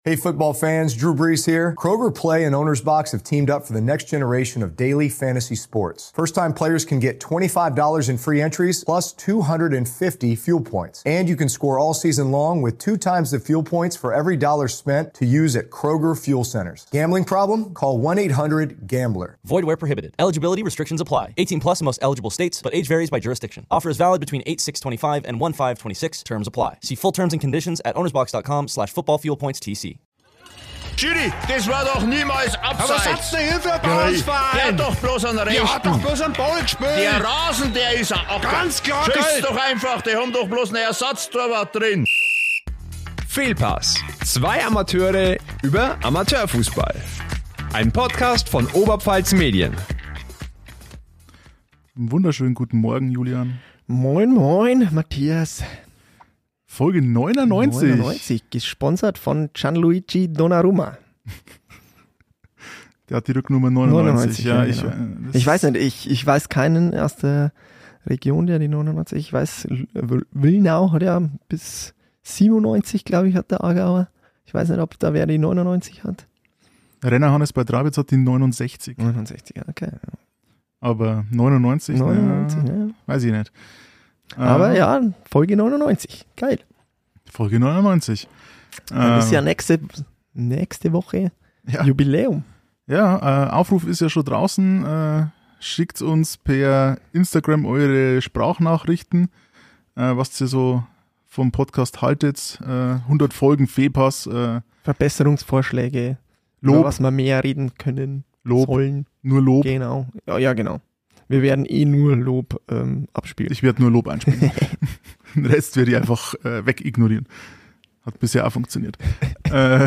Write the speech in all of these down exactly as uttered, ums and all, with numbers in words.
Hey football fans, Drew Brees here. Kroger Play and Owner's Box have teamed up for the next generation of daily fantasy sports. First-time players can get twenty-five dollars in free entries plus two hundred fifty fuel points. And you can score all season long with two times the fuel points for every dollar spent to use at Kroger Fuel Centers. Gambling problem? Call one eight hundred gambler. Void where prohibited. Eligibility restrictions apply. eighteen plus in most eligible states, but age varies by jurisdiction. Offer is valid between eight six twenty-five and one five twenty-six. Terms apply. See full terms and conditions at ownersbox.com slash footballfuelpoints.tc. Schiri, das war doch niemals abseits. Aber was hat's denn hier für ein Ballsverein? Der hat doch bloß einen Rechten. Der hat doch bloß einen Ball gespielt. Der Rasen, der ist auch ganz klar. Schieß doch einfach, die haben doch bloß einen Ersatztorwart drin. Fehlpass. Zwei Amateure über Amateurfußball. Ein Podcast von Oberpfalz Medien. Wunderschönen guten Morgen, Julian. Moin, moin, Matthias. Folge neunundneunzig. neunundneunzig, gesponsert von Gianluigi Donnarumma. Der hat die Rücknummer neunundneunzig. neunundneunzig ja, ja, ich, genau. ich weiß nicht, ich, ich weiß keinen aus der Region, der die neunundneunzig, ich weiß, Wilnau hat ja bis siebenundneunzig, glaube ich, hat der Aargauer. Ich weiß nicht, ob da wer die neunundneunzig hat. Renner Hannes bei Trabitz hat die neunundsechzig. neunundsechzig, okay. Aber neunundneunzig, neunundneunzig na, ja. weiß ich nicht. Aber äh, ja, Folge neunundneunzig, geil. Folge neunundneunzig. Dann äh, ist ja nächste, nächste Woche ja. Jubiläum. Ja, äh, Aufruf ist ja schon draußen. Äh, schickt uns per Instagram eure Sprachnachrichten, äh, was ihr so vom Podcast haltet. Äh, hundert Folgen Fehlpass. Äh, Verbesserungsvorschläge, Lob. über was wir mehr reden können, Lob. sollen. Nur Lob. Genau, ja, ja genau. Wir werden eh nur Lob ähm, abspielen. Ich werde nur Lob einspielen. Den Rest werde ich einfach äh, wegignorieren. Hat bisher auch funktioniert. äh,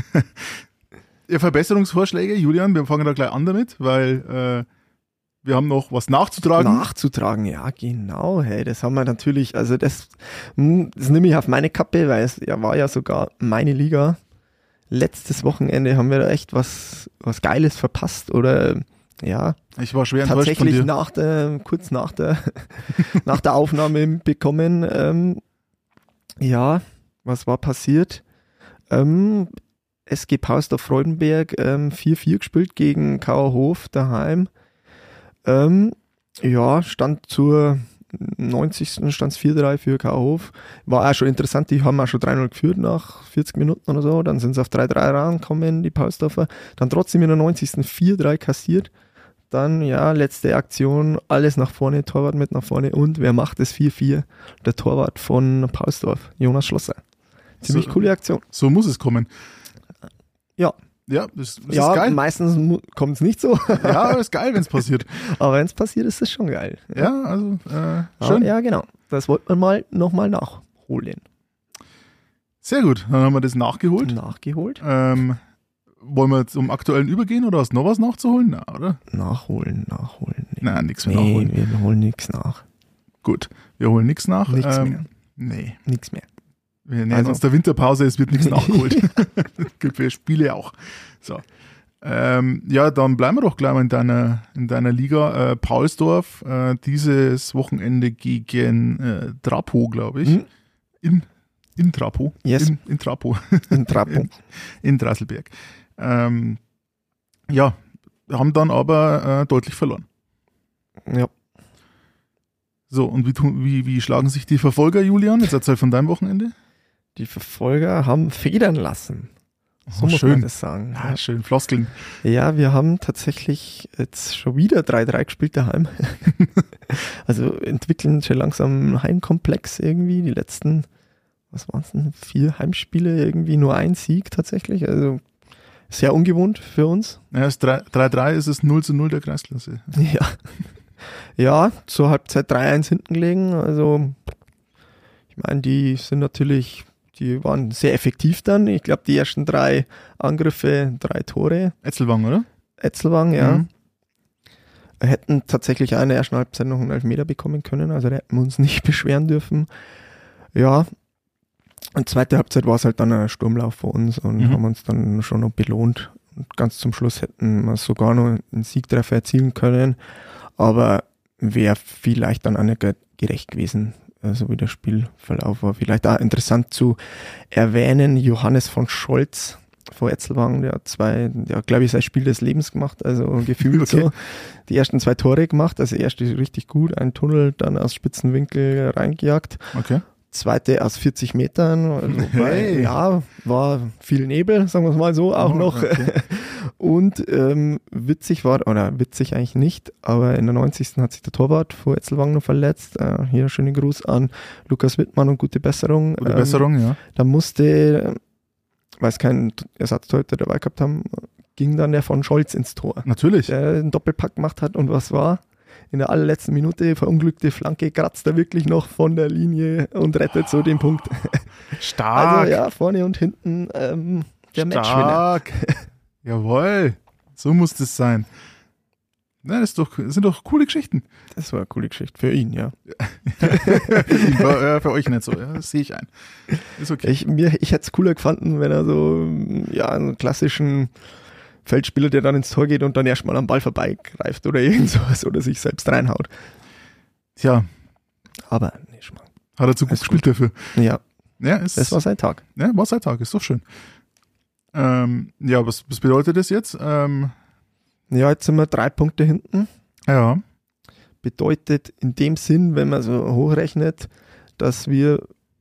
ja, Verbesserungsvorschläge, Julian, wir fangen da gleich an damit, weil äh, wir haben noch was nachzutragen. Nachzutragen, ja genau. Hey, das haben wir natürlich, also das, das nehme ich auf meine Kappe, weil es ja, war ja sogar meine Liga. Letztes Wochenende haben wir da echt was, was Geiles verpasst oder ja, ich war schwer enttäuscht tatsächlich von dir. nach der, kurz nach der, nach der Aufnahme bekommen. Ähm, ja, was war passiert? Ähm, S G Pausdorf Freudenberg ähm, vier vier gespielt gegen Kauerhof daheim. Ähm, ja, stand zur neunzigsten stand es vier drei für Kauerhof. War auch schon interessant, die haben auch schon drei null geführt nach vierzig Minuten oder so. Dann sind sie auf drei drei rangekommen, die Pausdorfer. Dann trotzdem in der neunzigsten vier drei kassiert. Dann, ja, letzte Aktion, alles nach vorne, Torwart mit nach vorne. Und wer macht das vier vier? Der Torwart von Pausdorf, Jonas Schlosser. Ziemlich so, coole Aktion. So muss es kommen. Ja. Ja, das, das ja, ist geil. Meistens mu- kommt es nicht so. Ja, aber ist geil, wenn es passiert. Aber wenn es passiert, ist es schon geil. Ja, also äh, Aber, schön. ja, genau. Das wollte man mal nochmal nachholen. Sehr gut, dann haben wir das nachgeholt. Nachgeholt? Ähm, wollen wir zum Aktuellen übergehen oder hast du noch was nachzuholen? Na, oder? Nachholen, nachholen. Nee. Nein, nichts mehr nee, nachholen. wir holen nichts nach. Gut, wir holen nichts nach. Nichts ähm, mehr. Nee. Nichts mehr. Wir nähern Also- uns der Winterpause, es wird nichts nachgeholt. Gilt für Spiele auch. So. Ähm, ja, dann bleiben wir doch gleich mal in deiner, in deiner Liga. Äh, Paulsdorf, äh, dieses Wochenende gegen äh, Trapo, glaube ich. Hm? In, in Trapo. Yes. In, in Trapo. In Trapo. in, in Drasselberg. Ähm, ja, haben dann aber äh, deutlich verloren. Ja. So, und wie, tun- wie, wie schlagen sich die Verfolger, Julian? Jetzt erzähl von deinem Wochenende. Die Verfolger haben federn lassen. So Oh, muss schön. man das sagen. Ah, schön, Floskeln. Ja, wir haben tatsächlich jetzt schon wieder drei drei gespielt daheim. Also entwickeln schon langsam einen Heimkomplex irgendwie. Die letzten, was waren es denn, vier Heimspiele irgendwie nur ein Sieg tatsächlich. Also sehr ungewohnt für uns. Ja, es ist drei drei ist es null zu null der Kreisklasse. Ja. Ja, zur Halbzeit drei eins hinten gelegen. Also ich meine, die sind natürlich, die waren sehr effektiv dann. Ich glaube, die ersten drei Angriffe, drei Tore. Etzelwang, oder? Etzelwang, ja. Mhm. Hätten tatsächlich in der ersten Halbzeit noch einen Elfmeter bekommen können, also da hätten wir uns nicht beschweren dürfen. Ja, und zweite Halbzeit war es halt dann ein Sturmlauf für uns und Mhm. haben uns dann schon noch belohnt. Und ganz zum Schluss hätten wir sogar noch einen Siegtreffer erzielen können, aber wäre vielleicht dann auch nicht ge- gerecht gewesen, so wie der Spielverlauf war. Vielleicht auch interessant zu erwähnen, Johannes von Scholz, vor Etzelwagen, der hat zwei, der hat, glaube ich, sein Spiel des Lebens gemacht, also gefühlt Okay. so. Die ersten zwei Tore gemacht, also erste richtig gut, ein Tunnel, dann aus spitzen Winkel reingejagt. Okay. Zweite aus vierzig Metern, also wobei, Hey. ja, war viel Nebel, sagen wir es mal so, auch Oh, noch. okay. Und ähm, witzig war, oder witzig eigentlich nicht, aber in der neunzigsten hat sich der Torwart vor Etzelwagen noch verletzt. Äh, hier schönen Gruß an Lukas Wittmann und gute Besserung. Gute Ähm, Besserung, ja. Da musste, weil es keinen Ersatztorhüter dabei gehabt haben, ging dann der von Scholz ins Tor, Natürlich. der einen Doppelpack gemacht hat. Und was war? In der allerletzten Minute verunglückte Flanke, kratzt er wirklich noch von der Linie und rettet so den Punkt. Stark. Also ja, vorne und hinten ähm, der Matchwinner. Stark. Jawohl. So muss das sein. Na, das, ist doch, das sind doch coole Geschichten. Das war eine coole Geschichte für ihn, ja. für, für euch nicht so, ja, das sehe ich ein. Ist okay. Ich, mir, ich hätte es cooler gefunden, wenn er so ja, einen klassischen Feldspieler, der dann ins Tor geht und dann erstmal am Ball vorbeigreift oder irgend sowas oder sich selbst reinhaut. Tja, Aber nee, Schmarrn. hat er zu gut Alles gespielt dafür. Ja, Ja, ist, das war sein Tag. ja, war sein Tag, ist doch schön. Ähm, ja, was, was bedeutet das jetzt? Ähm, Ja, jetzt sind wir drei Punkte hinten. ja, Bedeutet in dem Sinn, wenn man so hochrechnet, dass wir,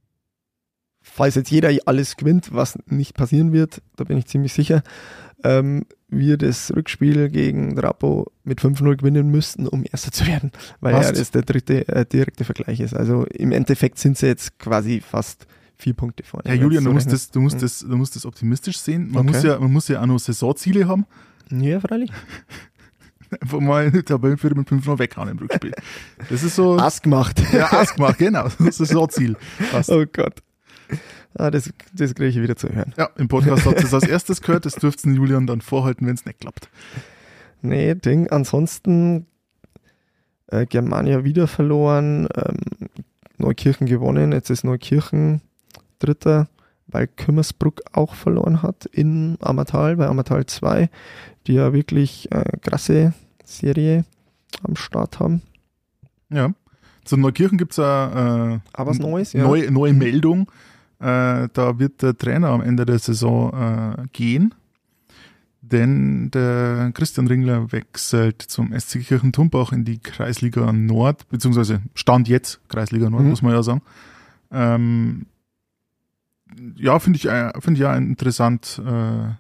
falls jetzt jeder alles gewinnt, was nicht passieren wird, da bin ich ziemlich sicher, ähm, wir das Rückspiel gegen Drapo mit fünf null gewinnen müssten, um Erster zu werden, weil Passt. ja das der dritte äh, direkte Vergleich ist. Also im Endeffekt sind sie jetzt quasi fast vier Punkte vorne. ja Julian, Wenn du du musst, so das, du, musst Mhm. das, du musst das optimistisch sehen. Man, Okay. muss ja, man muss ja auch noch Saisonziele haben. rechnest. Ja, freilich. Einfach mal eine Tabellenführer mit fünf noch weghauen im Rückspiel. Das ist so. Ass gemacht. Ja, ausgemacht, genau. Das ist das Saisonziel. Passt. Oh Gott. Ah, das, das kriege ich wieder zu hören. Ja, im Podcast habt ihr das als erstes gehört. Das dürft ihr Julian dann vorhalten, wenn es nicht klappt. Nee, Ding. Ansonsten äh, Germania wieder verloren, ähm, Neukirchen gewonnen, jetzt ist Neukirchen Dritter, weil Kümmersbruck auch verloren hat in Ammertal, bei Ammertal zwei, die ja wirklich äh, krasse Serie am Start haben. Ja. Zu Neukirchen gibt es eine äh, Aber was Neues, ja. neue, neue Meldung. Äh, da wird der Trainer am Ende der Saison äh, gehen, denn der Christian Ringler wechselt zum S C Kirchen-Tumbach in die Kreisliga Nord, beziehungsweise Stand jetzt Kreisliga Nord, Mhm. muss man ja sagen. Ähm, ja, finde ich, äh, finde ich ja interessant, äh,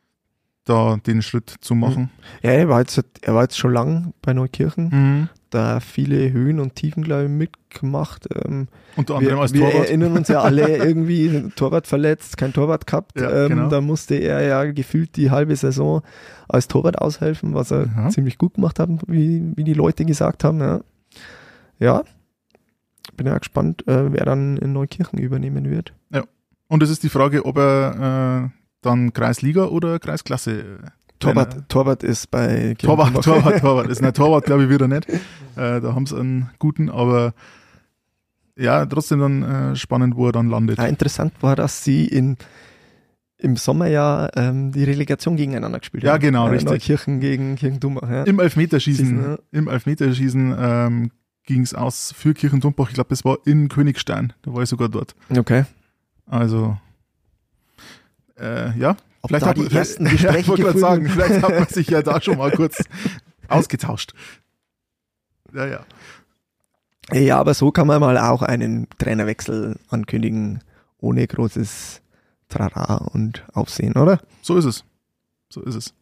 da den Schritt zu machen. Ja, er war jetzt, er war jetzt schon lang bei Neukirchen, Mhm. da viele Höhen und Tiefen, glaube ich, mitgemacht. Ähm, Unter anderem wir, als wir Torwart. erinnern uns ja alle irgendwie, Torwart verletzt, kein Torwart gehabt. Ja, ähm, genau. Da musste er ja gefühlt die halbe Saison als Torwart aushelfen, was er Ja. ziemlich gut gemacht hat, wie, wie die Leute gesagt haben. Ja, ja. Bin ja gespannt, äh, wer dann in Neukirchen übernehmen wird. Und es ist die Frage, ob er äh, dann Kreisliga oder Kreisklasse. äh, Torwart, Trainer- Torwart ist bei Torwart, Kirchenbach. Torwart, Torwart. Ist ein Torwart, glaube ich, wieder nicht. Äh, da haben sie einen guten, aber ja, trotzdem dann äh, spannend, wo er dann landet. Ja, interessant war, dass sie in, im Sommer ja ähm, die Relegation gegeneinander gespielt Ja, haben. genau, äh, richtig. Neukirchen gegen Kirchendumbach. Ja. Im Elfmeterschießen, Schießen, ja. im Elfmeterschießen ähm, ging es aus für Kirchentumbach. Ich glaube, das war in Königstein. Da war ich sogar dort. Okay. Also, äh, ja. Ob da die man- ersten ja, Gespräche ich wollte gerade geführt sagen, werden. vielleicht hat man sich ja da schon mal kurz ausgetauscht. Ja, ja. Ja, aber so kann man mal auch einen Trainerwechsel ankündigen, ohne großes Trara und Aufsehen, oder? So ist es. So ist es.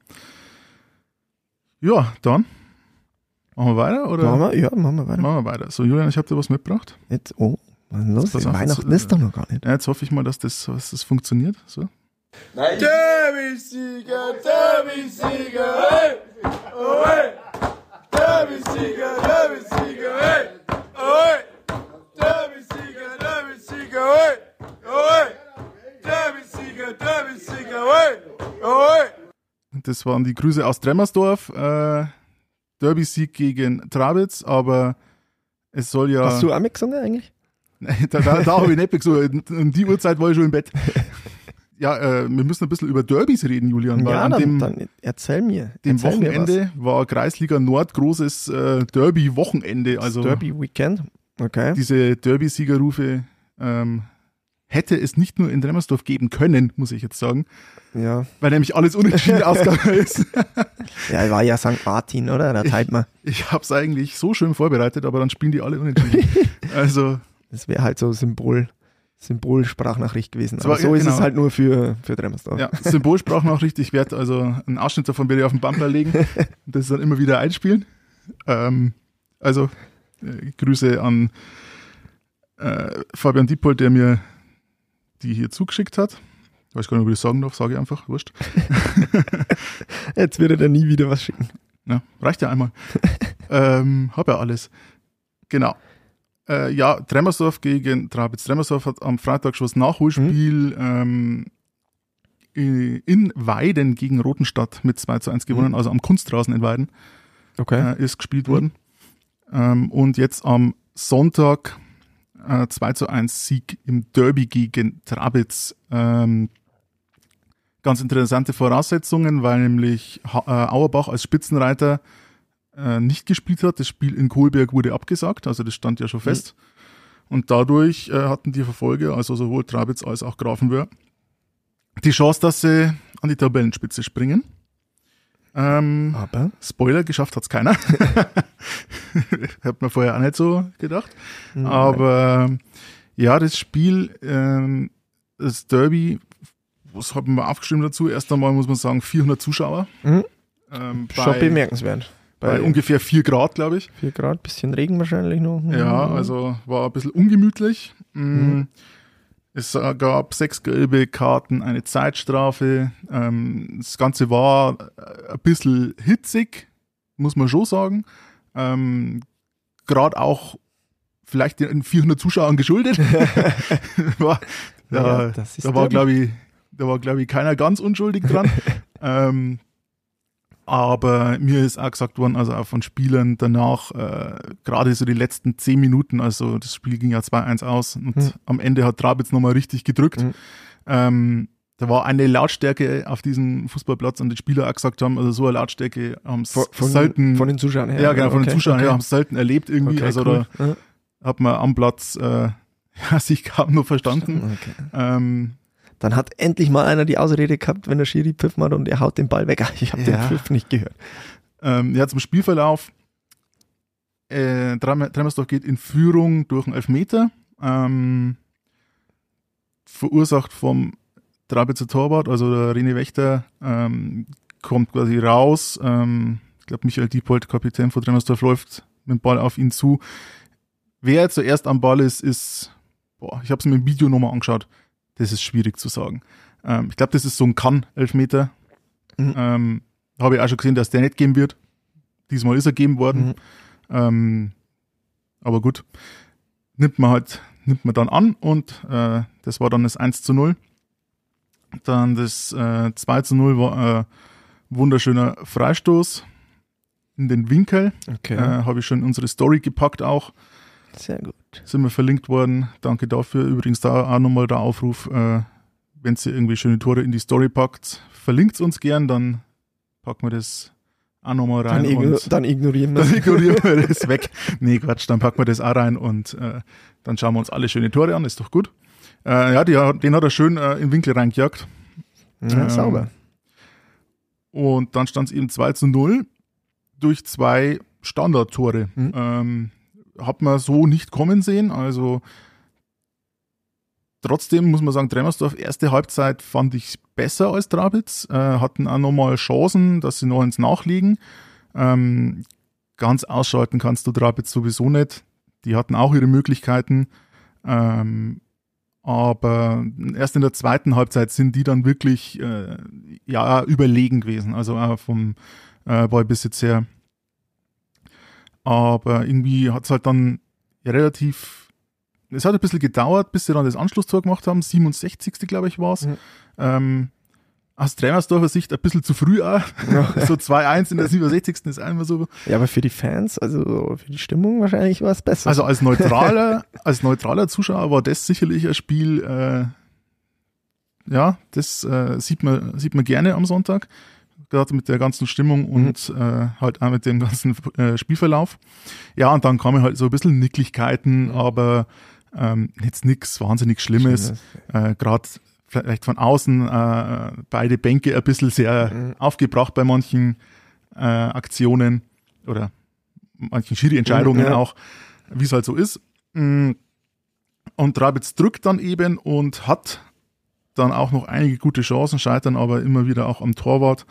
Ja, dann machen wir weiter, oder? Machen wir, ja, machen wir weiter. Machen wir weiter. So, Julian, ich habe dir was mitgebracht. Jetzt, oh, was ist los? Pass auf, Weihnachten jetzt- ist doch noch gar nicht. Ja, jetzt hoffe ich mal, dass das, dass das funktioniert. So. Derby-Sieger, Derby-Sieger, hey! Oh, hey! Derby-Sieger, Derby-Sieger, hey! Oh, hey! Derby-Sieger, Derby-Sieger, hey! Oh, hey! Derby-Sieger, Derby-Sieger, hey! Oh, hey! Das waren die Grüße aus Tremmersdorf. Äh, Derby-Sieg gegen Trabitz, aber es soll ja. Hast du auch mitgesungen eigentlich? da da, da habe ich nicht gesagt. Um die Uhrzeit war ich schon im Bett. Ja, äh, wir müssen ein bisschen über Derbys reden, Julian, weil Ja, an dann, dem, dann erzähl mir. dem erzähl mir was. Wochenende war Kreisliga Nord großes äh, Derby-Wochenende. Also Derby Weekend. Okay. diese Derby-Siegerrufe ähm, hätte es nicht nur in Dremmersdorf geben können, muss ich jetzt sagen. Ja. Weil nämlich alles unentschieden ausgegangen ist. Ja, war ja Sankt Martin, oder? Da teilt man. Ich, ich habe es eigentlich so schön vorbereitet, aber dann spielen die alle unentschieden. Also das wäre halt so Symbol, Symbolsprachnachricht gewesen. Aber war, so ist genau. es halt nur für, für Dremmersdorf. Ja, Symbolsprachnachricht. Ich werde also einen Ausschnitt davon werde ich auf den Bumper legen und das dann immer wieder einspielen. Ähm, also äh, Grüße an äh, Fabian Diepold, der mir die hier zugeschickt hat. Ich weiß gar nicht, ob ich das sagen darf, sage ich einfach, wurscht. Jetzt wird er dann nie wieder was schicken. Ja, reicht ja einmal. ähm, hab ja alles. Genau. Äh, ja, Dremmersdorf gegen Trabitz. Dremmersdorf hat am Freitag schon das Nachholspiel mhm. ähm, in Weiden gegen Rotenstadt mit zwei zu eins gewonnen, mhm. also am Kunstrasen in Weiden okay. äh, ist gespielt worden. Mhm. Ähm, und jetzt am Sonntag äh, zwei zu eins Sieg im Derby gegen Trabitz. Ähm, ganz interessante Voraussetzungen, weil nämlich ha- äh, Auerbach als Spitzenreiter äh, nicht gespielt hat. Das Spiel in Kohlberg wurde abgesagt, also das stand ja schon fest. Mhm. Und dadurch äh, hatten die Verfolger, also sowohl Trabitz als auch Grafenwöhr, die Chance, dass sie an die Tabellenspitze springen. Ähm, Aber? Spoiler, geschafft hat's keiner. Hat man vorher auch nicht so gedacht. Mhm. Aber ja, das Spiel, ähm, das Derby, was haben wir aufgeschrieben dazu? Erst einmal muss man sagen, vierhundert Zuschauer. Mhm. Ähm, Schon bei, bemerkenswert. Bei, Bei ungefähr vier Grad, glaube ich. vier Grad, bisschen Regen wahrscheinlich noch. Ja, also war ein bisschen ungemütlich. Mhm. Es gab sechs gelbe Karten, eine Zeitstrafe. Ähm, das Ganze war ein bisschen hitzig, muss man schon sagen. Ähm, Gerade auch vielleicht den vierhundert Zuschauern geschuldet. war, da Ja, das ist da war, Derby. glaube ich, da war, glaube ich, keiner ganz unschuldig dran. ähm, aber mir ist auch gesagt worden, also auch von Spielern danach, äh, gerade so die letzten zehn Minuten, also das Spiel ging ja zwei eins aus und Hm. am Ende hat Trabitz nochmal richtig gedrückt. Hm. Ähm, da war eine Lautstärke auf diesem Fußballplatz und die Spieler auch gesagt haben, also so eine Lautstärke haben Von, sie von, selten, von den Zuschauern her. ja genau, von okay, den Zuschauern okay. her haben sie selten erlebt irgendwie, Okay, also cool. da Ja. hat man am Platz äh, ja, sich kaum noch verstanden. Okay. Ähm, Dann hat endlich mal einer die Ausrede gehabt, wenn der Schiri pfiffen hat und er haut den Ball weg. Ich habe Ja. den Pfiff nicht gehört. Ähm, ja, zum Spielverlauf. Äh, Dremmersdorf geht in Führung durch einen Elfmeter. Ähm, verursacht vom Trabitzer Torwart, also der René Wächter, ähm, kommt quasi raus. Ähm, ich glaube, Michael Diepold, Kapitän von Dremmersdorf, läuft mit dem Ball auf ihn zu. Wer zuerst am Ball ist, ist, boah, ich habe es mir im Video nochmal angeschaut. Das ist schwierig zu sagen. Ähm, ich glaube, das ist so ein Kann-Elfmeter. Mhm. Ähm, habe ich auch schon gesehen, dass der nicht geben wird. Diesmal ist er gegeben worden. Mhm. Ähm, aber gut, nimmt man halt, nimmt man dann an und äh, das war dann das eins zu null. Dann das äh, zwei zu null war ein äh, wunderschöner Freistoß in den Winkel. Okay. Äh, habe ich schon in unsere Story gepackt auch. Sehr gut. Sind wir verlinkt worden. Danke dafür. Übrigens da auch nochmal der Aufruf, äh, wenn ihr irgendwie schöne Tore in die Story packt, verlinkt uns gern, dann packen wir das auch nochmal rein. Dann, igno- und dann ignorieren wir dann es. ignorieren wir das weg. Nee, Quatsch, dann packen wir das auch rein und äh, dann schauen wir uns alle schöne Tore an, ist doch gut. Äh, ja, die, hat- den hat er schön äh, im Winkel reingejagt. Ja, Ähm, sauber. Und dann stand es eben zwei zu null durch zwei Standardtore. Mhm. Ähm, hat man so nicht kommen sehen, also trotzdem muss man sagen, Dremmersdorf, erste Halbzeit fand ich besser als Trabitz, äh, hatten auch nochmal Chancen, dass sie noch ins Nachliegen. Ähm, ganz ausschalten kannst du Trabitz sowieso nicht. Die hatten auch ihre Möglichkeiten. Ähm, aber erst in der zweiten Halbzeit sind die dann wirklich äh, ja, überlegen gewesen, also auch vom äh, Ballbesitz her. Aber irgendwie hat es halt dann relativ, es hat ein bisschen gedauert, bis sie dann das Anschlusstor gemacht haben, siebenundsechzigste glaube ich war es. Mhm. Ähm, aus Dremmersdorfer Sicht ein bisschen zu früh auch. So zwei eins in der siebenundsechzigsten ist einmal so. Ja, aber für die Fans, also für die Stimmung wahrscheinlich war es besser. Also als neutraler, als neutraler Zuschauer war das sicherlich ein Spiel, äh, ja, das äh, sieht man, sieht man gerne am Sonntag. Gerade mit der ganzen Stimmung und mhm. äh, halt auch mit dem ganzen äh, Spielverlauf. Ja, und dann kamen halt so ein bisschen Nicklichkeiten, aber Ähm, jetzt nichts wahnsinnig Schlimmes. Schlimmes. Äh, Gerade vielleicht von außen äh, beide Bänke ein bisschen sehr Mhm. aufgebracht bei manchen äh, Aktionen oder manchen Schiri-Entscheidungen Mhm, ja. auch, wie es halt so ist. Und Trabitz drückt dann eben und hat dann auch noch einige gute Chancen, scheitern aber immer wieder auch am Torwart.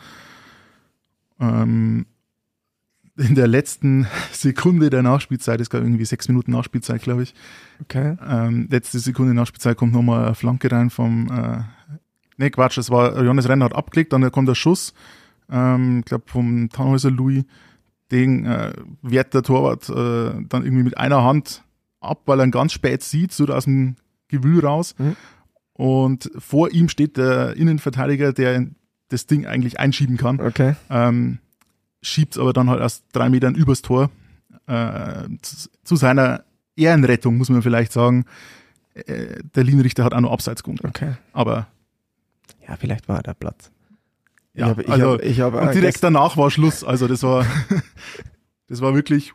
Ähm, in der letzten Sekunde der Nachspielzeit, es gab irgendwie sechs Minuten Nachspielzeit, glaube ich. Okay. Ähm, letzte Sekunde Nachspielzeit kommt nochmal eine Flanke rein vom, äh, ne Quatsch, das war, Johannes Renner hat abgelegt, dann kommt der Schuss, ähm, ich glaube vom Tannhäuser Louis, den äh, wehrt der Torwart äh, dann irgendwie mit einer Hand ab, weil er ihn ganz spät sieht, so aus dem Gewühl raus. Mhm. Und vor ihm steht der Innenverteidiger, der das Ding eigentlich einschieben kann. Okay. Ähm, schiebt es aber dann halt erst drei Metern übers Tor. Äh, zu, zu seiner Ehrenrettung, muss man vielleicht sagen. Äh, der Linienrichter hat auch noch Abseits gewunken. Okay. Aber Ja, vielleicht war der Platz. ja, Ich hab- ich also hab- ich hab, äh, und direkt gest- danach war Schluss. Also das war das war wirklich,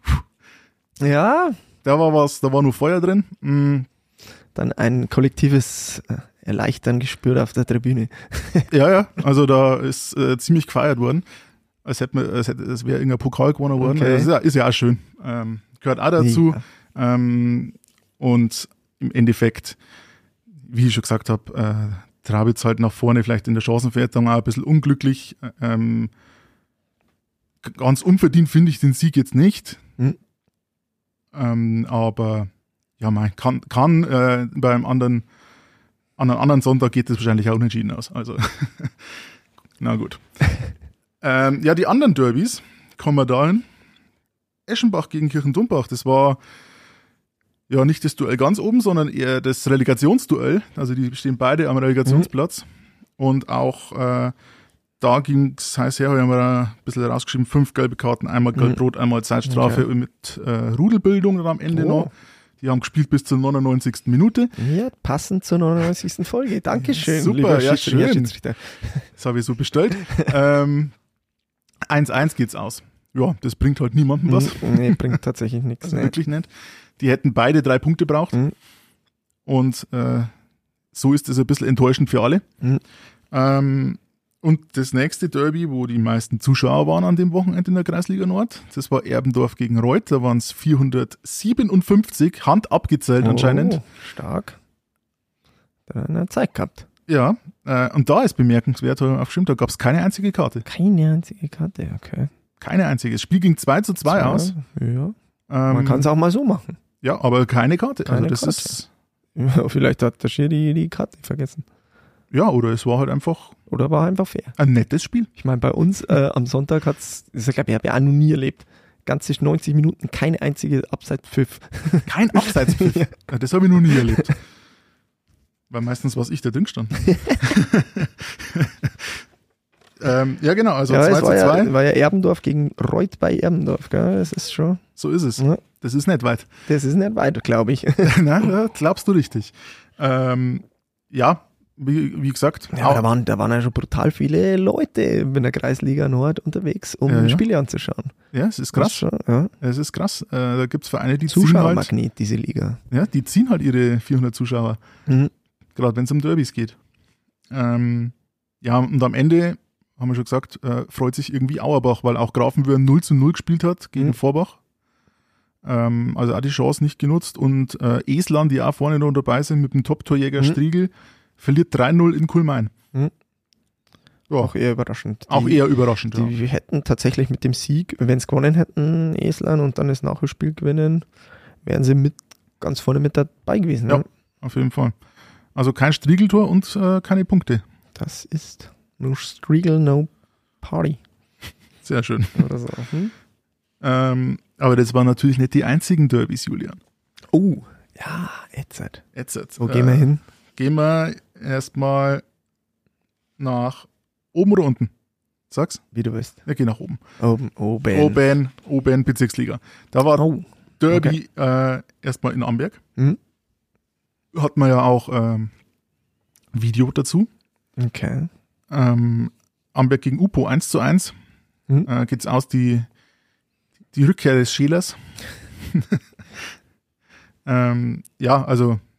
Ja, da war was, da war nur Feuer drin. Mm, dann ein kollektives äh, Erleichtern gespürt auf der Tribüne. ja, ja, also da ist äh, ziemlich gefeiert worden. Als hätte man, als, hätte, als wäre irgendein Pokal gewonnen worden. Okay. Das ist ja, ist ja auch schön. Ähm, gehört auch dazu. Ja. Ähm, und im Endeffekt, wie ich schon gesagt habe, äh, Trabitz halt nach vorne vielleicht in der Chancenverwertung auch ein bisschen unglücklich. Ähm, g- ganz unverdient finde ich den Sieg jetzt nicht. Hm. Ähm, aber ja, man kann, kann äh, beim anderen, an einem anderen Sonntag geht das wahrscheinlich auch unentschieden aus. Also, na gut. ähm, ja, die anderen Derbys, kommen wir dahin. Eschenbach gegen Kirchendumbach, das war ja nicht das Duell ganz oben, sondern eher das Relegationsduell. Also die stehen beide am Relegationsplatz. Und auch äh, da ging es heiß her, haben wir ein bisschen rausgeschrieben, fünf gelbe Karten, einmal gelb-rot, einmal Zeitstrafe Okay. mit äh, Rudelbildung dann am Ende Oh. noch. Die haben gespielt bis zur neunundneunzigsten Minute. Ja, passend zur neunundneunzigsten Folge. Dankeschön, Super, lieber ja, Schiedsrichter, schön. Schiedsrichter. Das habe ich so bestellt. ähm, eins eins geht's aus. Ja, das bringt halt niemandem was. Hm, Nee, bringt tatsächlich nichts. Also Nee. wirklich nicht. Die hätten beide drei Punkte braucht. Mhm. Und äh, so ist es ein bisschen enttäuschend für alle. Mhm. Ähm, und das nächste Derby, wo die meisten Zuschauer waren an dem Wochenende in der Kreisliga Nord, das war Erbendorf gegen Reuth. Da waren es vierhundertsiebenundfünfzig, Hand abgezählt anscheinend. Oh, stark. Da hat er Zeit gehabt. Ja, äh, und da ist bemerkenswert, habe ich aufgeschrieben, da gab es keine einzige Karte. Keine einzige Karte, okay. Keine einzige. Das Spiel ging zwei zu zwei aus. Ja, Ähm, man kann es auch mal so machen. Ja, aber keine Karte. Keine also das Karte. ist, Ja, vielleicht hat der Schiri die Karte vergessen. ja, oder es war halt einfach Oder war einfach fair. ein nettes Spiel. Ich meine, bei uns äh, am Sonntag hat es, ich glaube, ich habe ja auch noch nie erlebt, ganze neunzig Minuten keine einzige Abseitspfiff. Kein Abseitspfiff. Ja. Ja, das habe ich noch nie erlebt. Weil meistens war ich, der drin stand. ähm, ja, genau, also Ja, zwei es zu war zwei. ja, war ja Erbendorf gegen Reuth bei Erbendorf, gell? Das ist schon, So ist es. ja, Das ist nicht weit. das ist nicht weit, glaube ich. Nein, ja, glaubst du richtig. Ähm, ja, wie, wie gesagt, Ja, auch- da waren, da waren ja schon brutal viele Leute in der Kreisliga Nord unterwegs, um Ja, ja. Spiele anzuschauen. ja, es ist Das krass. ist schon, ja. Es ist krass. Äh, da gibt es Vereine, die ziehen, halt, Zuschauermagnet, diese Liga. ja, die ziehen halt ihre vierhundert Zuschauer. Mhm. Gerade wenn es um Derbys geht. Ähm, ja, und am Ende, haben wir schon gesagt, äh, freut sich irgendwie Auerbach, weil auch Grafenwöhr null zu null gespielt hat gegen Mhm. Vorbach. Ähm, also auch die Chance nicht genutzt. Und äh, Eslan, die auch vorne noch dabei sind, mit dem Top-Torjäger Mhm. Striegel, verliert drei null in Kulmain. Mhm. Ja, Auch eher überraschend. auch die, eher überraschend. Ja. Die hätten tatsächlich mit dem Sieg, wenn sie gewonnen hätten, Eslan und dann das Nachholspiel gewinnen, wären sie mit ganz vorne mit dabei gewesen. Ja. Ja. Auf jeden Fall. Also kein Striegeltor und äh, keine Punkte. Das ist no Striegel, no Party. Sehr schön. Oder so. Hm? Ähm, aber das waren natürlich nicht die einzigen Derbys, Julian. Oh, ja, jetzt. Jetzt, jetzt. Wo gehen wir hin? Gehen wir erstmal nach oben oder unten? Sag's? Wie du willst. Wir gehen nach oben. Oben, oben. Oben, oben Bezirksliga. Da war Oh, Derby äh, erstmal in Amberg. Mhm. Hat man ja auch ähm, Video dazu. okay. Ähm, Amberg gegen Upo eins zu eins. Mhm. Äh, geht's aus die, die Rückkehr des Schelers. ähm, ja, also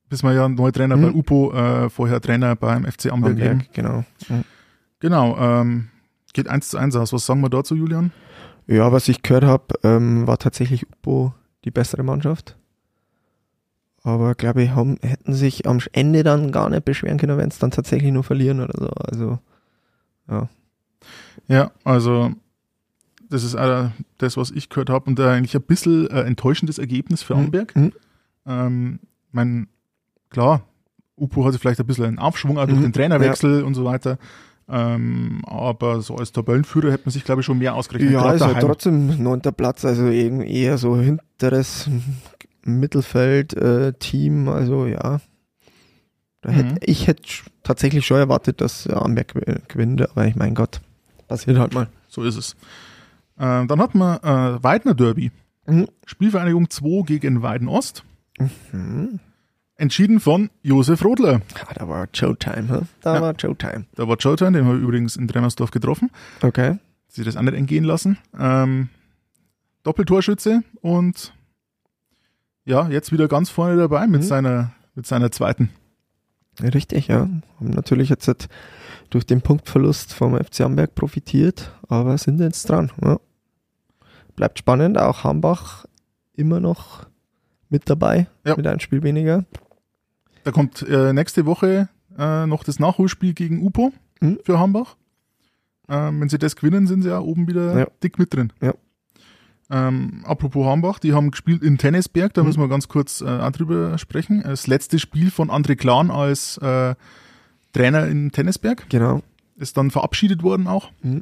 bis wir ja neuer Trainer Mhm. bei U P O, äh, vorher Trainer beim F C Amberg. eben. Amberg, genau. Mhm. Genau, ähm, geht eins zu eins aus. Was sagen wir dazu, Julian? Ja, was ich gehört habe, ähm, war tatsächlich U P O die bessere Mannschaft. Aber glaube ich, haben, hätten sich am Ende dann gar nicht beschweren können, wenn es dann tatsächlich nur verlieren oder so. Also, ja. Ja, also das ist auch das, was ich gehört habe und eigentlich ein bisschen äh, enttäuschendes Ergebnis für Mhm. Amberg. Mhm. Ähm, mein, klar, U P O hatte vielleicht ein bisschen einen Aufschwung auch durch Mhm. den Trainerwechsel und so weiter. Ähm, aber so als Tabellenführer hätte man sich, glaube ich, schon mehr ausgerechnet. Ja, gerade ist halt daheim. trotzdem neunter Platz, also eben eher so hinteres Mittelfeld-Team, also ja. Da hätt, Mhm. Ich hätte sch- tatsächlich schon erwartet, dass äh, Amberg gew- gewinnt, aber ich mein Gott, passiert halt mal. So ist es. Ähm, dann hatten wir äh, Weidner Derby. Mhm. Spielvereinigung zwei gegen Weiden Ost. Mhm. Entschieden von Josef Rodler. Ja, da war Showtime, hä? Da Ja. war Showtime. Da war Showtime, den habe ich übrigens in Tremmersdorf getroffen. Okay. Sie das auch nicht entgehen lassen. Ähm, Doppeltorschütze und ja, jetzt wieder ganz vorne dabei mit, Mhm. seiner, mit seiner zweiten. Ja, richtig, ja. Haben natürlich jetzt halt durch den Punktverlust vom F C Amberg profitiert, aber sind jetzt dran. Ja. Bleibt spannend, auch Hambach immer noch mit dabei, Ja. mit einem Spiel weniger. Da kommt äh, nächste Woche äh, noch das Nachholspiel gegen U P O Mhm. für Hambach. Ähm, wenn sie das gewinnen, sind sie ja oben wieder Ja. dick mit drin. Ja. Ähm, apropos Hambach, die haben gespielt in Tennisberg, da Mhm. müssen wir ganz kurz äh, auch drüber sprechen. Das letzte Spiel von André Klan als äh, Trainer in Tennisberg Genau. ist dann verabschiedet worden auch. Mhm.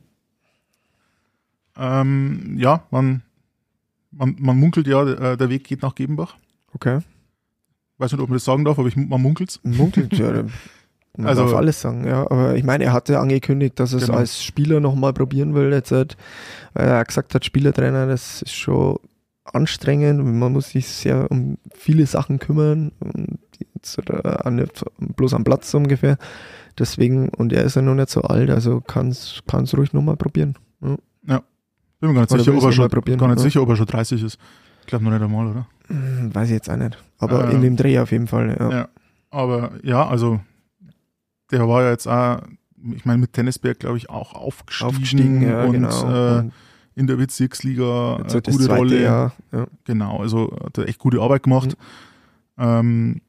Ähm, ja, man, man, man munkelt ja, der, der Weg geht nach Gebenbach. Okay. Weiß nicht, ob man das sagen darf, aber ich, man munkelt's. Munkelt, ja. Man Also- darf alles sagen, ja. Aber ich meine, er hatte angekündigt, dass er es Genau. als Spieler nochmal probieren will. Jetzt halt, weil er gesagt hat, Spielertrainer, das ist schon anstrengend. Man muss sich sehr um viele Sachen kümmern. Und jetzt, oder auch nicht bloß am Platz so ungefähr. Deswegen, und er ist ja noch nicht so alt, also kann es ruhig nochmal probieren. Ja. Bin mir gar nicht Oder sicher, willst ob er du schon, mal probieren, gar nicht ja. sicher, ob er schon dreißig ist. Ich glaube noch nicht einmal, oder? Hm, Weiß ich jetzt auch nicht. Aber Ähm, in dem Dreh auf jeden Fall, ja. Ja. Aber ja, also der war ja jetzt auch, ich meine, mit Tennisberg, glaube ich, auch aufgestiegen, Aufgestiegen, ja, und genau. äh, Und in der Bezirksliga jetzt äh, halt das gute zweite Rolle. Jahr, ja. Genau, also hat er echt gute Arbeit gemacht. Ähm,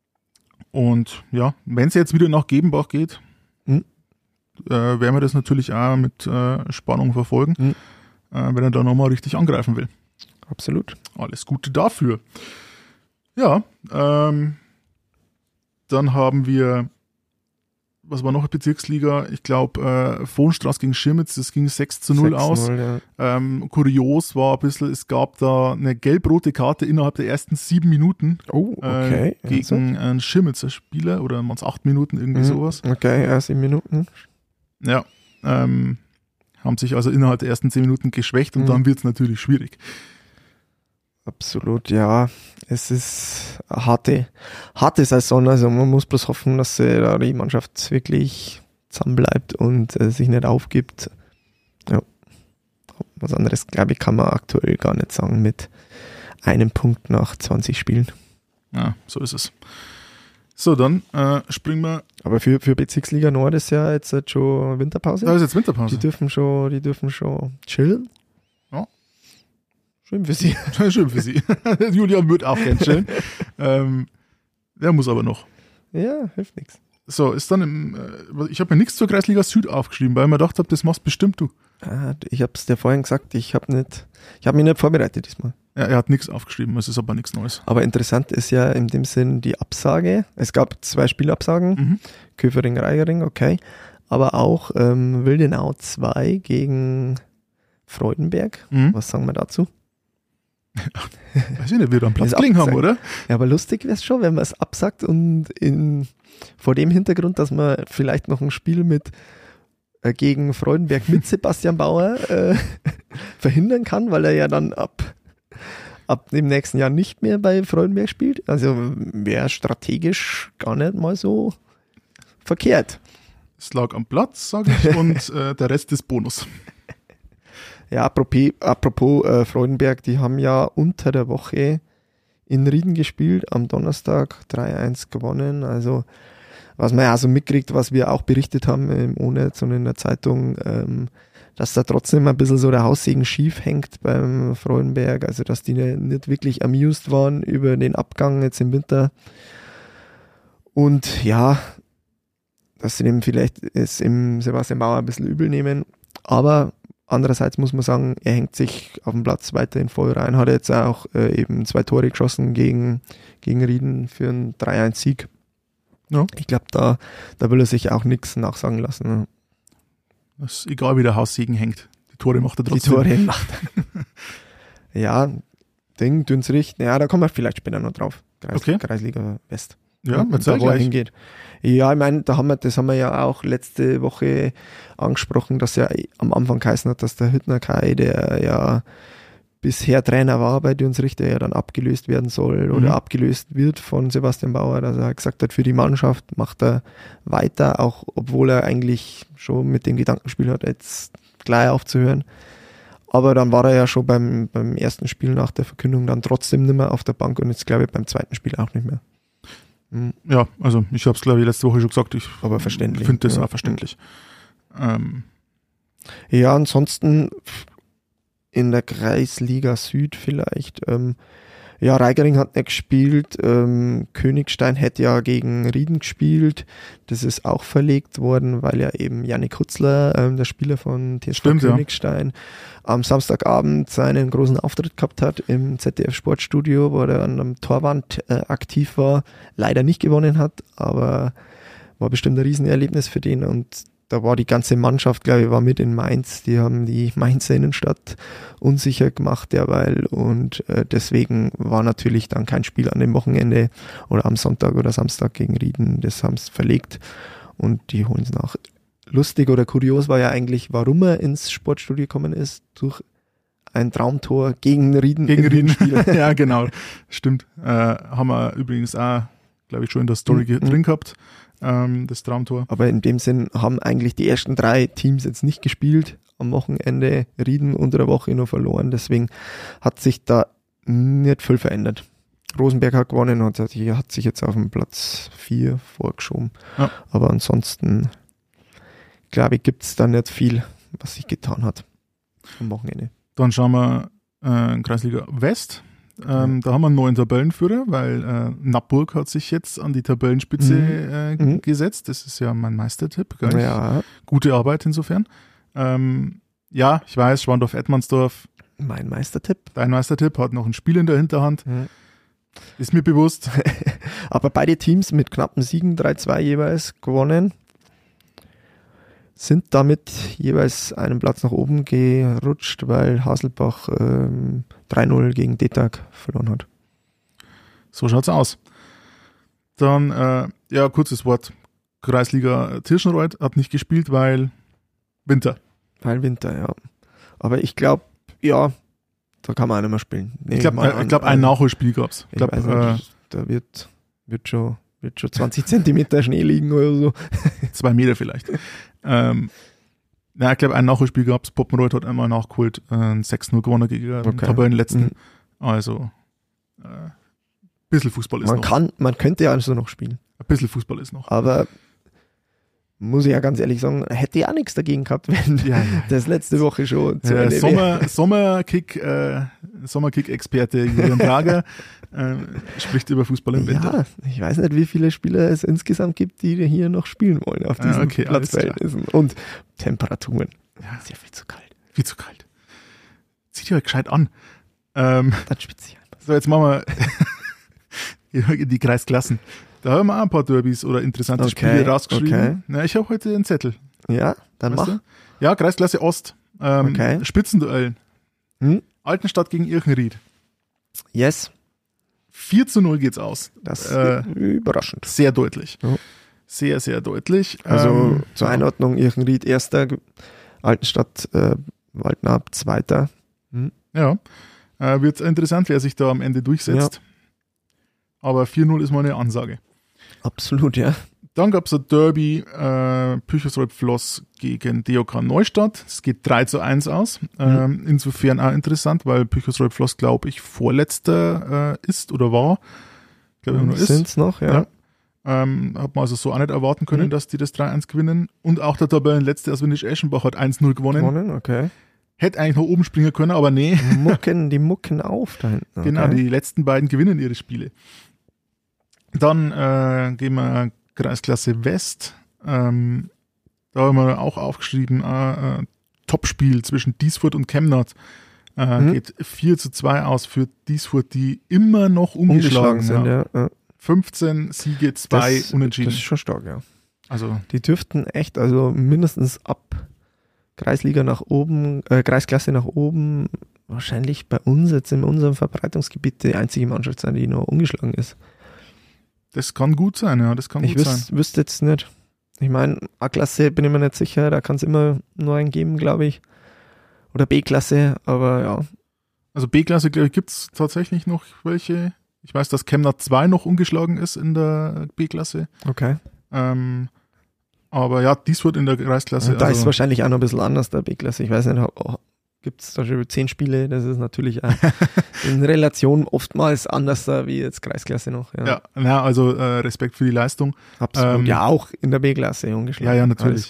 und ja, wenn es jetzt wieder nach Gebenbach geht, Mhm. äh, werden wir das natürlich auch mit äh, Spannung verfolgen, Mhm. äh, wenn er da nochmal richtig angreifen will. Absolut. Alles Gute dafür. Ja, ähm, dann haben wir, was war noch Bezirksliga? Ich glaube, äh, Vohnstraß gegen Schirmitz, das ging sechs zu null aus. sechs null, ja. Ähm, kurios war ein bisschen, es gab da eine gelb-rote Karte innerhalb der ersten sieben Minuten Oh, okay. äh, gegen einen Schirmitzer Spieler oder waren es acht Minuten, irgendwie Mhm. sowas. Okay, ja, sieben Minuten. Ja, ähm, haben sich also innerhalb der ersten zehn Minuten geschwächt und Mhm. dann wird es natürlich schwierig. Absolut, ja. Es ist eine harte, harte Saison. Also man muss bloß hoffen, dass äh, da die Mannschaft wirklich zusammenbleibt und äh, sich nicht aufgibt. Ja. Was anderes, glaube ich, kann man aktuell gar nicht sagen mit einem Punkt nach zwanzig Spielen. Ja, so ist es. So, dann äh, springen wir. Aber für, für Bezirksliga Nord ist ja jetzt halt schon Winterpause. Da ist jetzt Winterpause. Die dürfen schon, die dürfen schon chillen. Ja. Schön für sie. Schön für sie. Julian wird auch gern chillen. ähm, der muss aber noch. Ja, hilft nichts. So, ist dann im, äh, ich habe mir nichts zur Kreisliga Süd aufgeschrieben, weil ich mir gedacht habe, das machst bestimmt du. Ah, ich habe es dir vorhin gesagt, ich habe nicht, ich habe mich nicht vorbereitet diesmal. Ja, er hat nichts aufgeschrieben, es ist aber nichts Neues. Aber interessant ist ja in dem Sinn die Absage. Es gab zwei Spielabsagen, Mhm. Köfering, Reiering, okay. Aber auch ähm, Wildenau zwei gegen Freudenberg. Mhm. Was sagen wir dazu? Weiß ich nicht, wir da einen Platz Ist gelegen haben, abgesagt. oder? Ja, aber lustig wäre es schon, wenn man es absagt und in, vor dem Hintergrund, dass man vielleicht noch ein Spiel mit äh, gegen Freudenberg mit Sebastian Bauer äh, verhindern kann, weil er ja dann ab, ab dem nächsten Jahr nicht mehr bei Freudenberg spielt. Also wäre strategisch gar nicht mal so verkehrt. Es lag am Platz, sage ich, und äh, der Rest ist Bonus. Ja, apropos, apropos äh, Freudenberg, die haben ja unter der Woche in Rieden gespielt, am Donnerstag drei eins gewonnen. Also was man ja so mitkriegt, was wir auch berichtet haben im O-Netz und in der Zeitung, ähm, dass da trotzdem ein bisschen so der Haussegen schief hängt beim Freudenberg, also dass die nicht wirklich amused waren über den Abgang jetzt im Winter. Und ja, dass sie dem vielleicht es im Sebastian Bauer ein bisschen übel nehmen, aber andererseits muss man sagen, er hängt sich auf dem Platz weiterhin voll rein, hat jetzt auch äh, eben zwei Tore geschossen gegen, gegen Rieden für einen drei eins Sieg. Ja. Ich glaube, da, da will er sich auch nichts nachsagen lassen. Das ist egal, wie der Haussegen hängt. Die Tore macht er Die trotzdem. Tore macht er. Ja, Ding, Dünsricht, ja, da kommen wir vielleicht später noch drauf. Kreis, Okay. Kreisliga West. Ja, und erzähl da, wo er gleich. hingeht. Ja, ich meine, da haben wir, das haben wir ja auch letzte Woche angesprochen, dass ja am Anfang geheißen hat, dass der Hüttner Kai, der ja bisher Trainer war bei Dünsricht, der ja dann abgelöst werden soll oder Mhm. abgelöst wird von Sebastian Bauer, dass er gesagt hat, für die Mannschaft macht er weiter, auch obwohl er eigentlich schon mit dem Gedankenspiel hat, jetzt gleich aufzuhören. Aber dann war er ja schon beim, beim ersten Spiel nach der Verkündung dann trotzdem nicht mehr auf der Bank und jetzt glaube ich beim zweiten Spiel auch nicht mehr. Mhm. Ja, also ich habe es glaube ich letzte Woche schon gesagt, ich Aber verständlich. finde das Ja. auch verständlich. Ähm, Ja, ansonsten in der Kreisliga Süd vielleicht. Ähm, ja, Reigering hat nicht gespielt. Ähm, Königstein hätte ja gegen Rieden gespielt. Das ist auch verlegt worden, weil ja eben Jannik Hutzler, ähm, der Spieler von T S V Stimmt, ja. Königstein, am Samstagabend seinen großen Auftritt gehabt hat im Z D F Sportstudio, wo er an einem Torwand äh, aktiv war. Leider nicht gewonnen hat, aber war bestimmt ein Riesenerlebnis für den und da war die ganze Mannschaft, glaube ich, war mit in Mainz. Die haben die Mainzer Innenstadt unsicher gemacht derweil und äh, deswegen war natürlich dann kein Spiel an dem Wochenende oder am Sonntag oder Samstag gegen Rieden. Das haben sie verlegt und die holen es nach. Lustig oder kurios war ja eigentlich, warum er ins Sportstudio gekommen ist, durch ein Traumtor gegen Rieden. gegen im Rieden. Hinspiel. Ja, genau. Stimmt. Äh, haben wir übrigens auch, glaube ich, schon in der Story Mhm. drin gehabt, ähm, das Traumtor. Aber in dem Sinn haben eigentlich die ersten drei Teams jetzt nicht gespielt. Am Wochenende Rieden unter der Woche nur verloren. Deswegen hat sich da nicht viel verändert. Rosenberg hat gewonnen und hat sich, hat sich jetzt auf den Platz vier vorgeschoben. Ja. Aber ansonsten, glaube ich, gibt es da nicht viel, was sich getan hat am Wochenende. Dann schauen wir äh, Kreisliga West. Ähm, da haben wir einen neuen Tabellenführer, weil äh, Nappburg hat sich jetzt an die Tabellenspitze Mhm. äh, Mhm. gesetzt. Das ist ja mein Meistertipp. Gell? Ja, Gute Arbeit insofern. Ähm, ja, ich weiß, Schwandorf-Edmannsdorf, mein Meistertipp. dein Meistertipp, hat noch ein Spiel in der Hinterhand. Mhm. Ist mir bewusst. Aber beide Teams mit knappen Siegen, drei zwei jeweils gewonnen, sind damit jeweils einen Platz nach oben gerutscht, weil Haselbach ähm, drei null gegen Detag verloren hat. So schaut's aus. Dann, äh, ja, kurzes Wort. Kreisliga Tirschenreuth hat nicht gespielt, weil Winter. Weil Winter, ja. Aber ich glaube, ja, da kann man auch nicht mehr spielen. Nehm Ich glaube, mal äh, ich an. glaub, ein Nachholspiel gab's. Ich Ich glaube, weiß äh, nicht, da wird, wird, schon, wird schon zwanzig Zentimeter Schnee liegen oder so. zwei Meter vielleicht. ähm, na, ich glaube, ein Nachholspiel gab's. Poppenreuth hat einmal nachgeholt, äh, sechs null gewonnen gegen den Okay. Tabellenletzten. Mhm. Also, äh, ein bisschen Fußball ist Man, noch. kann, man könnte ja also noch spielen. Ein bisschen Fußball ist noch. Aber muss ich ja ganz ehrlich sagen, hätte ich auch nichts dagegen gehabt, wenn Ja, ja. das letzte Woche schon zu Äh, Ende wäre. Sommer, Sommerkick, äh, Sommerkick-Experte Julian Drager äh, spricht über Fußball im Winter. Ja, ich weiß nicht, wie viele Spieler es insgesamt gibt, die hier noch spielen wollen auf Ah, diesen okay, alles Platzverhältnissen. Und Temperaturen. Ja. Ist ja viel zu kalt. Viel zu kalt. Zieht ihr euch gescheit an. Ähm, Dann schwitze ich einfach. so, jetzt machen wir die Kreisklassen. Da haben wir auch ein paar Derbys oder interessante Okay, Spiele rausgeschrieben. okay. Na, ich habe heute einen Zettel. Ja, dann Weißt mach. du? Ja, Kreisklasse Ost. Ähm, Okay. Spitzenduell. Hm? Altenstadt gegen Irchenried. Yes, vier zu null geht's aus. das Äh, ist überraschend. Sehr deutlich. Ja. Sehr, sehr deutlich. Also Ähm, zur Einordnung, Irchenried erster, Altenstadt äh, Waldnab zweiter. Ja, äh, wird interessant, wer sich da am Ende durchsetzt. Aber vier null ist mal eine Ansage. Absolut, ja. Dann gab es ein Derby, äh, Püchersreuth-Floß gegen D O K Neustadt. Es geht drei zu eins aus. Mhm. Ähm, insofern auch interessant, weil Püchersreuth-Floß, glaube ich, Vorletzter äh, ist oder war. Ich glaube, immer nur ist. Sind es noch, ja. ja. Ähm, hat man also so auch nicht erwarten können, mhm. dass die das drei eins gewinnen. Und auch der Tabellenletzte aus Windisch-Eschenbach hat eins null gewonnen. Gewonnen, okay. Hätte eigentlich nach oben springen können, aber nee. Mucken, die mucken auf da hinten. Okay. Genau, die letzten beiden gewinnen ihre Spiele. Dann äh, gehen wir Kreisklasse West. Ähm, da haben wir auch aufgeschrieben, äh, äh, Topspiel zwischen Diesfurt und Chemnat. Äh, mhm. Geht vier zu zwei aus für Diesfurt, die immer noch ungeschlagen, ungeschlagen sind. Ja. Ja. fünfzehn Siege, zwei das, Unentschieden. Das ist schon stark, ja. Also die dürften echt, also mindestens ab Kreisliga nach oben, äh, Kreisklasse nach oben, wahrscheinlich bei uns jetzt in unserem Verbreitungsgebiet die einzige Mannschaft sein, die noch ungeschlagen ist. Das kann gut sein, ja, das kann ich gut wüs- sein. wüsste jetzt nicht. Ich meine, A-Klasse bin ich mir nicht sicher, da kann es immer nur einen geben, glaube ich. Oder B-Klasse, aber ja. Also B-Klasse, glaube ich, gibt es tatsächlich noch welche. Ich weiß, dass Chemnat zwei noch ungeschlagen ist in der B-Klasse. Okay. Ähm, aber ja, Diesfurt in der Kreisklasse. Da also ist wahrscheinlich auch noch ein bisschen anders, der B-Klasse. Ich weiß nicht, oh, gibt es da schon zehn Spiele? Das ist natürlich auch in Relation oftmals anders wie jetzt Kreisklasse noch. Ja, ja, ja also äh, Respekt für die Leistung. Absolut. Ähm, ja, auch in der B-Klasse ungeschlagen. Ja, ja, natürlich.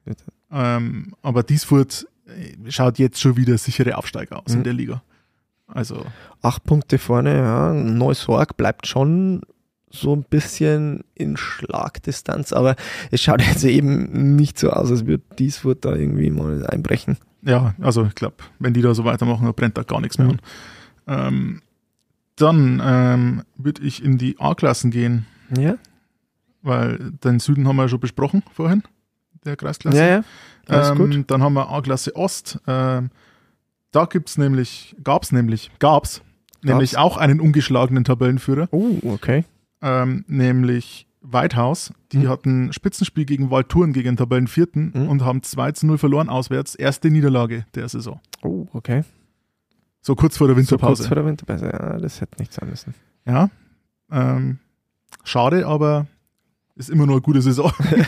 Ähm, aber Diesfurt schaut jetzt schon wieder sichere Aufsteiger aus mhm. in der Liga. Also acht Punkte vorne, ja. Neusorg bleibt schon so ein bisschen in Schlagdistanz, aber es schaut jetzt eben nicht so aus, als würde Diesfurt da irgendwie mal einbrechen. Ja, also ich glaube, wenn die da so weitermachen, dann brennt da gar nichts mehr an. Ähm, dann ähm, würde ich in die A-Klassen gehen. Ja. Weil den Süden haben wir ja schon besprochen vorhin, der Kreisklasse. Ja, ja. Alles ähm, gut. Dann haben wir A-Klasse Ost. Ähm, da gibt's nämlich, gab's nämlich, gab's, gab's nämlich auch einen ungeschlagenen Tabellenführer. Oh, okay. Ähm, nämlich Weithaus. Die mhm. hatten ein Spitzenspiel gegen Waldthurn, gegen den Tabellenvierten mhm. und haben zwei zu null verloren auswärts. Erste Niederlage der Saison. Oh, okay. So kurz vor der Winterpause. So kurz vor der Winterpause, ja, das hätte nicht sein müssen. Ja, ähm, schade, aber ist immer noch eine gute Saison.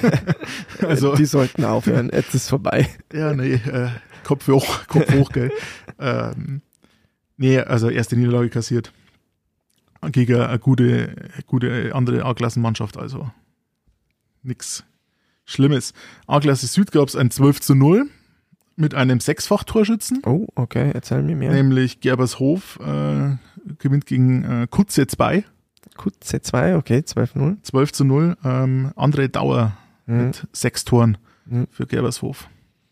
Also, die sollten aufhören, jetzt ist es vorbei. Ja, nee, äh, Kopf hoch, Kopf hoch, gell. ähm, nee, also erste Niederlage kassiert. Gegen eine gute, gute andere A-Klassenmannschaft, also nichts Schlimmes. A-Klasse Süd gab es ein zwölf zu null mit einem Sechsfach-Torschützen. Oh, okay, erzähl mir mehr. Nämlich Gerbershof äh, gewinnt gegen äh, Kutze zwei. Kutze zwei, okay, zwölf null. zwölf zu null. Ähm, André Dauer mhm. mit sechs Toren mhm. für Gerbershof.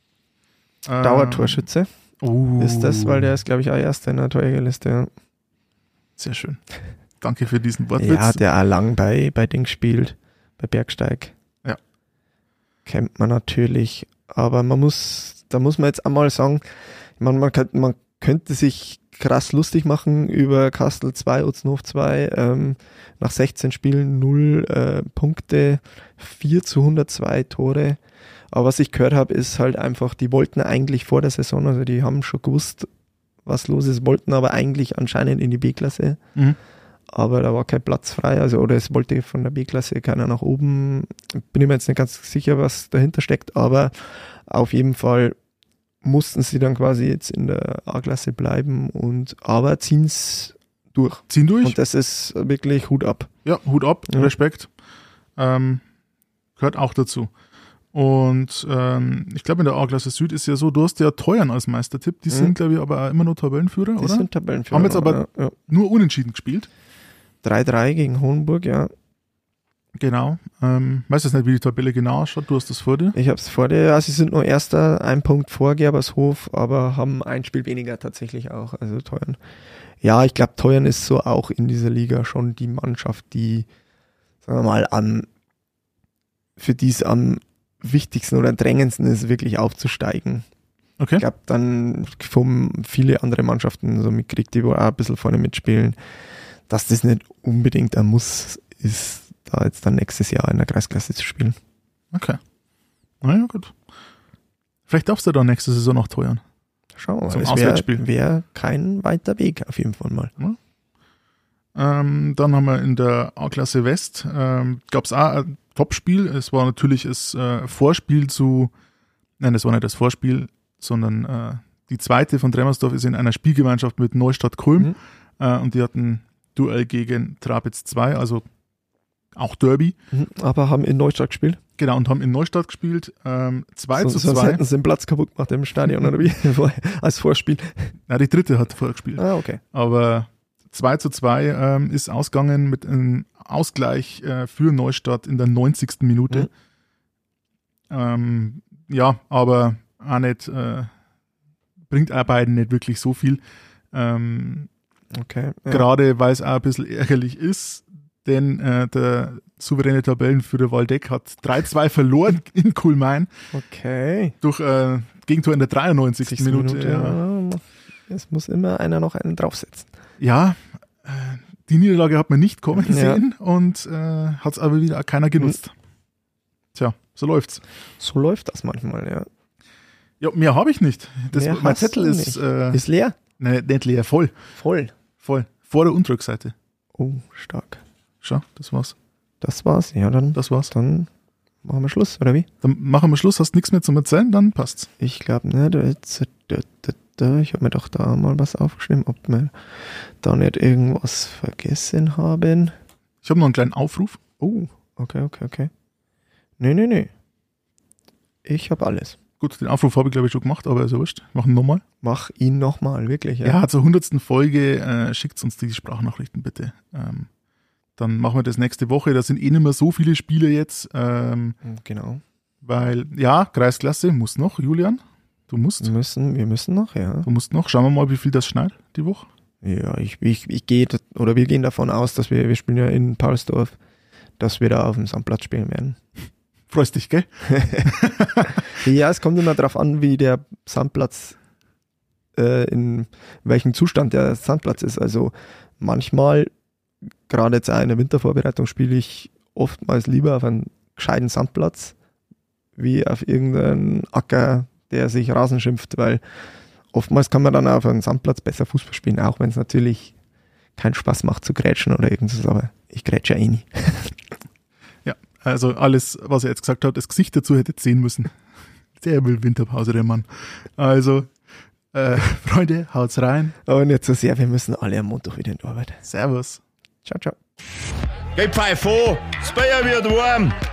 Äh, Dauer-Torschütze. Uh, ist das, weil der ist, glaube ich, auch Erster in der Torjägerliste. Ja. Sehr schön. Danke für diesen Wortwitz. Ja, der auch lang bei, bei Ding spielt, bei Bergsteig. Ja. Kennt man natürlich, aber man muss, da muss man jetzt einmal sagen, ich meine, man, kann, man könnte sich krass lustig machen über Kastel zwei, Utzenhof zwei, ähm, nach sechzehn Spielen null äh, Punkte, vier zu hundertzwei Tore. Aber was ich gehört habe, ist halt einfach, die wollten eigentlich vor der Saison, also die haben schon gewusst, was los ist, wollten aber eigentlich anscheinend in die B-Klasse. Mhm. Aber da war kein Platz frei, also oder es wollte von der B-Klasse keiner nach oben. Bin ich mir jetzt nicht ganz sicher, was dahinter steckt, aber auf jeden Fall mussten sie dann quasi jetzt in der A-Klasse bleiben und aber ziehen es durch. Ziehen durch. Und das ist wirklich Hut ab. Ja, Hut ab, ja. Respekt. Ähm, gehört auch dazu. Und ähm, ich glaube, in der A-Klasse Süd ist ja so, du hast ja Teuern als Meistertipp. Die mhm. sind, glaube ich, aber auch immer nur Tabellenführer, die oder? Die sind Tabellenführer. Haben jetzt aber ja, ja. nur unentschieden gespielt. drei drei gegen Hohenburg, ja. Genau. Ähm, weißt du nicht, wie die Tabelle genau ausschaut? Du hast das vor dir? Ich habe es vor dir. Ja, sie sind nur Erster, ein Punkt vor Gerbershof, aber haben ein Spiel weniger tatsächlich auch. Also Teuern. Ja, ich glaube, Teuern ist so auch in dieser Liga schon die Mannschaft, die, sagen wir mal, am für die es am wichtigsten oder drängendsten ist, wirklich aufzusteigen. Okay. Ich glaube, dann vom viele andere Mannschaften so mitkriegt, die wo auch ein bisschen vorne mitspielen, dass das nicht unbedingt ein Muss ist, da jetzt dann nächstes Jahr in der Kreisklasse zu spielen. Okay. Naja, gut. Vielleicht darfst du da nächste Saison noch teuern. Schauen wir mal. Zum Es Auswärtsspiel. wäre wär kein weiter Weg, auf jeden Fall mal. Ja. Ähm, dann haben wir in der A-Klasse West, ähm, gab es auch ein Topspiel. Es war natürlich das äh, Vorspiel zu, nein, es war nicht das Vorspiel, sondern äh, die zweite von Tremmersdorf ist in einer Spielgemeinschaft mit Neustadt Kulm mhm. äh, und die hatten Duell gegen Trabitz zwei, also auch Derby. Mhm, aber haben in Neustadt gespielt? Genau, und haben in Neustadt gespielt. Ähm, zwei so, zu sonst zwei. hätten sie den Platz kaputt gemacht im Stadion oder wie? Als Vorspiel. Na, die dritte hat vorher gespielt. Ah, okay. Aber zwei zu zwei ähm, ist ausgegangen mit einem Ausgleich äh, für Neustadt in der neunzigsten Minute. Mhm. Ähm, ja, aber auch nicht, äh, bringt auch beiden nicht wirklich so viel. Ähm, okay. Ja. Gerade weil es auch ein bisschen ärgerlich ist, denn äh, der souveräne Tabellenführer Waldeck hat drei zwei verloren in Kulmain. Okay. Durch äh, Gegentor in der dreiundneunzigsten Minute. Minute ja. Es muss immer einer noch einen draufsetzen. Ja, äh, die Niederlage hat man nicht kommen ja. sehen und äh, hat es aber wieder auch keiner genutzt. Mhm. Tja, so läuft's. So läuft das manchmal, ja. Ja, mehr habe ich nicht. Das, mehr mein Zettel ist, äh, ist leer? Nein, nicht leer, voll. Voll? Voll. Vor der und Rückseite. Oh, stark. Schau, das war's. Das war's, ja, dann. Das war's. Dann machen wir Schluss, oder wie? Dann machen wir Schluss, hast nichts mehr zum Erzählen, dann passt's. Ich glaube nicht. Ich habe mir doch da mal was aufgeschrieben, ob wir da nicht irgendwas vergessen haben. Ich habe noch einen kleinen Aufruf. Oh, okay, okay, okay. Nee, nee, nee. Ich habe alles. Gut, den Aufruf habe ich glaube ich schon gemacht, aber ist ja wurscht. Machen ihn nochmal. Mach ihn nochmal, wirklich. Ja, ja zur hundertsten Folge äh, schickt uns die Sprachnachrichten bitte. Ähm, dann machen wir das nächste Woche. Da sind eh nicht mehr so viele Spiele jetzt. Ähm, genau. Weil, ja, Kreisklasse muss noch, Julian. Du musst. Wir müssen, wir müssen noch, ja. Du musst noch. Schauen wir mal, wie viel das schneit die Woche. Ja, ich, ich, ich gehe, oder wir gehen davon aus, dass wir, wir spielen ja in Paulsdorf, dass wir da auf dem Sandplatz spielen werden. Freust dich, gell? Ja, es kommt immer darauf an, wie der Sandplatz, äh, in welchem Zustand der Sandplatz ist. Also manchmal, gerade jetzt auch in der Wintervorbereitung, spiele ich oftmals lieber auf einem gescheiten Sandplatz, wie auf irgendeinen Acker, der sich Rasen schimpft, weil oftmals kann man dann auf einem Sandplatz besser Fußball spielen, auch wenn es natürlich keinen Spaß macht zu grätschen oder irgendwas, aber ich grätsche ja eh nie. Ja, also alles, was er jetzt gesagt hat, das Gesicht dazu hätte sehen müssen. Der will Winterpause, der Mann. Also, äh, Freunde, haut's rein. Aber nicht so sehr, wir müssen alle am Montag wieder in die Arbeit. Servus. Ciao, ciao. Geh Pfeif an, das Bier wird warm.